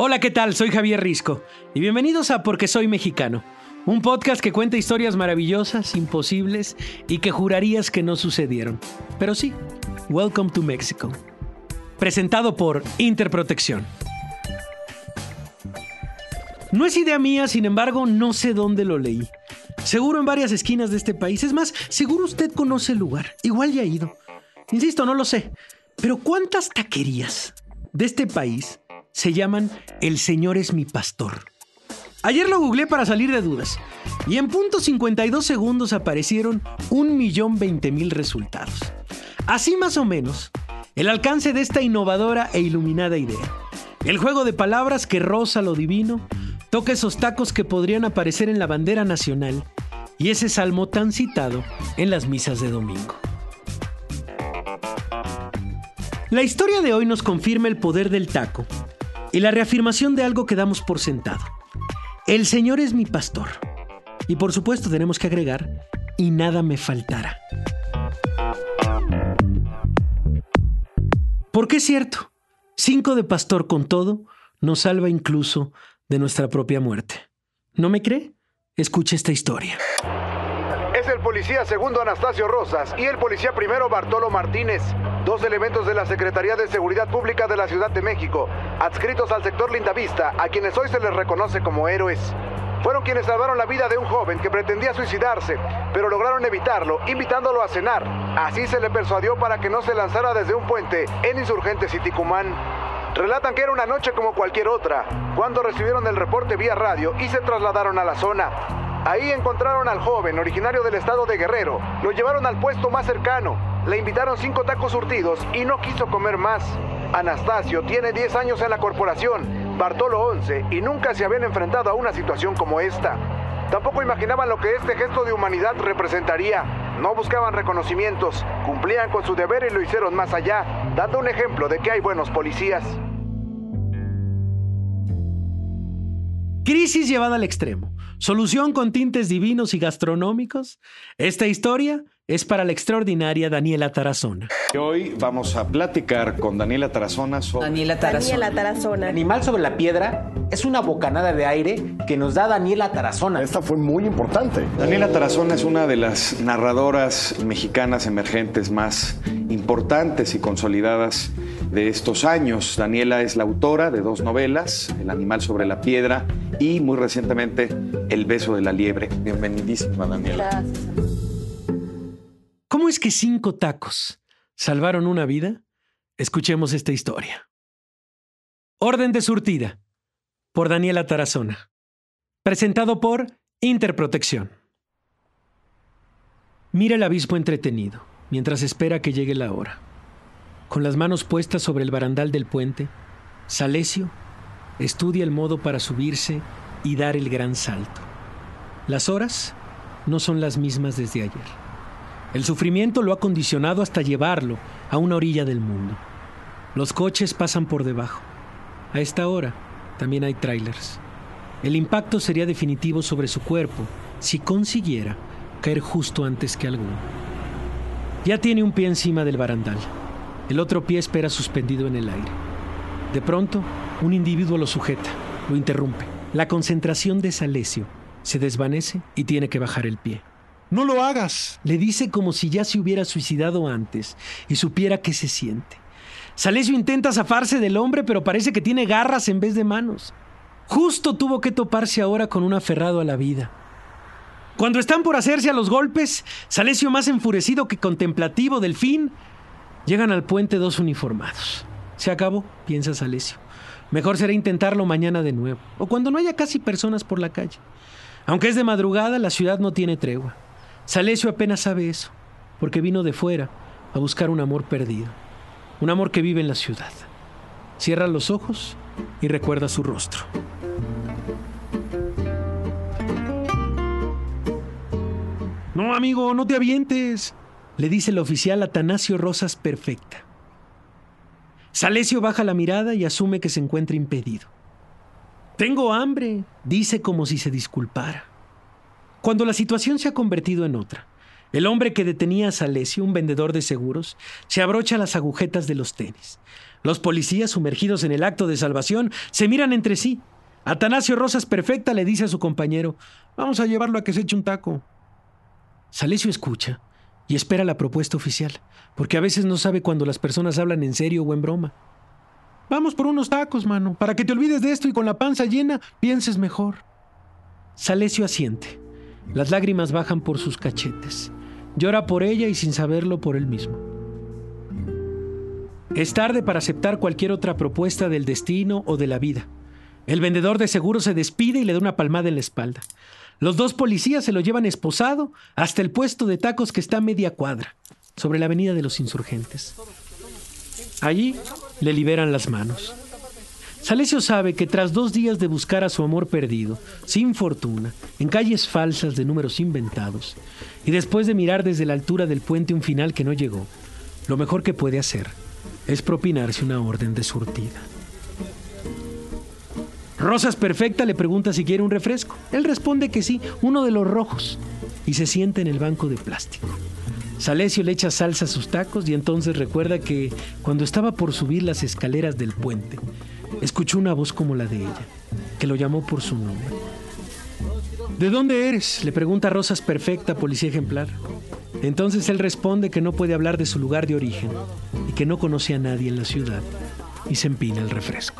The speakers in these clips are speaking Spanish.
Hola, ¿qué tal? Soy Javier Risco y bienvenidos a Porque Soy Mexicano, un podcast que cuenta historias maravillosas, imposibles y que jurarías que no sucedieron. Pero sí, Welcome to Mexico. Presentado por Interprotección. No es idea mía, sin embargo, no sé dónde lo leí. Seguro en varias esquinas de este país. Es más, seguro usted conoce el lugar. Igual ya ha ido. Insisto, no lo sé. Pero ¿cuántas taquerías de este país se llaman El Señor es mi pastor? Ayer lo googleé para salir de dudas y en punto 52 segundos aparecieron 1.020.000 resultados. Así más o menos, el alcance de esta innovadora e iluminada idea. El juego de palabras que roza lo divino, toca esos tacos que podrían aparecer en la bandera nacional y ese salmo tan citado en las misas de domingo. La historia de hoy nos confirma el poder del taco y la reafirmación de algo que damos por sentado. El Señor es mi pastor. Y por supuesto tenemos que agregar, y nada me faltará. Porque es cierto, 5 de pastor con todo nos salva incluso de nuestra propia muerte. ¿No me cree? Escuche esta historia. Es el policía segundo Anastasio Rosas y el policía primero Bartolo Martínez, dos elementos de la Secretaría de Seguridad Pública de la Ciudad de México, adscritos al sector Lindavista, a quienes hoy se les reconoce como héroes. Fueron quienes salvaron la vida de un joven que pretendía suicidarse, pero lograron evitarlo, invitándolo a cenar. Así se le persuadió para que no se lanzara desde un puente en Insurgentes y Ticumán. Relatan que era una noche como cualquier otra, cuando recibieron el reporte vía radio y se trasladaron a la zona. Ahí encontraron al joven, originario del estado de Guerrero. Lo llevaron al puesto más cercano. Le invitaron 5 tacos surtidos y no quiso comer más. Anastasio tiene 10 años en la corporación, Bartolo 11, y nunca se habían enfrentado a una situación como esta. Tampoco imaginaban lo que este gesto de humanidad representaría. No buscaban reconocimientos, cumplían con su deber y lo hicieron más allá, dando un ejemplo de que hay buenos policías. Crisis llevada al extremo. ¿Solución con tintes divinos y gastronómicos? Esta historia es para la extraordinaria Daniela Tarazona. Hoy vamos a platicar con Daniela Tarazona sobre... Daniela Tarazona. Animal sobre la piedra es una bocanada de aire que nos da Daniela Tarazona. Esta fue muy importante. Daniela Tarazona es una de las narradoras mexicanas emergentes más importantes y consolidadas de estos años. Daniela es la autora de 2 novelas, El animal sobre la piedra y muy recientemente El beso de la liebre. Bienvenidísima, Daniela. Gracias. ¿Cómo es que 5 tacos salvaron una vida? Escuchemos esta historia. Orden de surtida, por Daniela Tarazona. Presentado por Interprotección. Mira el abismo entretenido, mientras espera que llegue la hora. Con las manos puestas sobre el barandal del puente, Salesio estudia el modo para subirse y dar el gran salto. Las horas no son las mismas desde ayer. El sufrimiento lo ha condicionado hasta llevarlo a una orilla del mundo. Los coches pasan por debajo. A esta hora también hay trailers. El impacto sería definitivo sobre su cuerpo si consiguiera caer justo antes que alguno. Ya tiene un pie encima del barandal. El otro pie espera suspendido en el aire. De pronto, un individuo lo sujeta, lo interrumpe. La concentración de Salesio se desvanece y tiene que bajar el pie. «No lo hagas», le dice como si ya se hubiera suicidado antes y supiera qué se siente. Salesio intenta zafarse del hombre, pero parece que tiene garras en vez de manos. Justo tuvo que toparse ahora con un aferrado a la vida. Cuando están por hacerse a los golpes, Salesio, más enfurecido que contemplativo del fin, llegan al puente 2 uniformados. Se acabó, piensa Salesio. Mejor será intentarlo mañana de nuevo, o cuando no haya casi personas por la calle. Aunque es de madrugada, la ciudad no tiene tregua. Salesio apenas sabe eso, porque vino de fuera a buscar un amor perdido. Un amor que vive en la ciudad. Cierra los ojos y recuerda su rostro. «No, amigo, no te avientes», le dice el oficial Atanasio Rosas Perfecta. Salesio baja la mirada y asume que se encuentra impedido. «Tengo hambre», dice como si se disculpara. Cuando la situación se ha convertido en otra, El hombre que detenía a Salesio, un vendedor de seguros, se abrocha las agujetas de los tenis. Los policías, sumergidos en el acto de salvación, se miran entre sí. Atanasio Rosas Perfecta le dice a su compañero: «Vamos a llevarlo a que se eche un taco». Salesio escucha y espera la propuesta oficial, porque a veces no sabe cuando las personas hablan en serio o en broma. «Vamos por unos tacos, mano, para que te olvides de esto y con la panza llena pienses mejor». Salesio asiente. Las lágrimas bajan por sus cachetes. Llora por ella y sin saberlo por él mismo. Es tarde para aceptar cualquier otra propuesta del destino o de la vida. El vendedor de seguros se despide y le da una palmada en la espalda. Los dos policías se lo llevan esposado hasta el puesto de tacos que está a media cuadra, sobre la avenida de los Insurgentes. Allí le liberan las manos. Salesio sabe que tras 2 días de buscar a su amor perdido, sin fortuna, en calles falsas de números inventados, y después de mirar desde la altura del puente un final que no llegó, lo mejor que puede hacer es propinarse una orden de surtida. Rosas Perfecta le pregunta si quiere un refresco. Él responde que sí, uno de los rojos, y se sienta en el banco de plástico. Salesio le echa salsa a sus tacos y entonces recuerda que cuando estaba por subir las escaleras del puente, escuchó una voz como la de ella, que lo llamó por su nombre. «¿De dónde eres?», le pregunta Rosas Perfecta, policía ejemplar. Entonces él responde que no puede hablar de su lugar de origen y que no conoce a nadie en la ciudad, y se empina el refresco.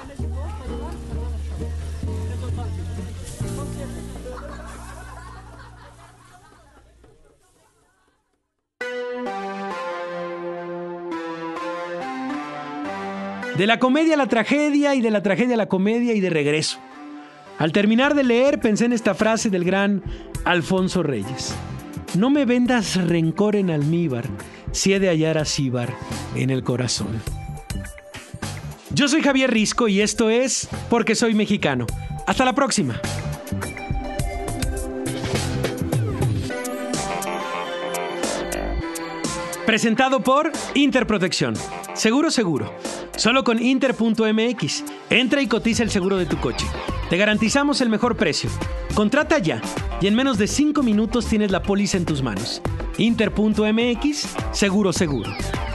De la comedia a la tragedia y de la tragedia a la comedia y de regreso. Al terminar de leer pensé en esta frase del gran Alfonso Reyes: «No me vendas rencor en almíbar, si he de hallar a Cíbar en el corazón». Yo soy Javier Risco y esto es Porque Soy Mexicano. Hasta la próxima. Presentado por Interprotección. Seguro, seguro. Solo con Inter.mx. Entra y cotiza el seguro de tu coche. Te garantizamos el mejor precio. Contrata ya y en menos de 5 minutos tienes la póliza en tus manos. Inter.mx. Seguro, seguro.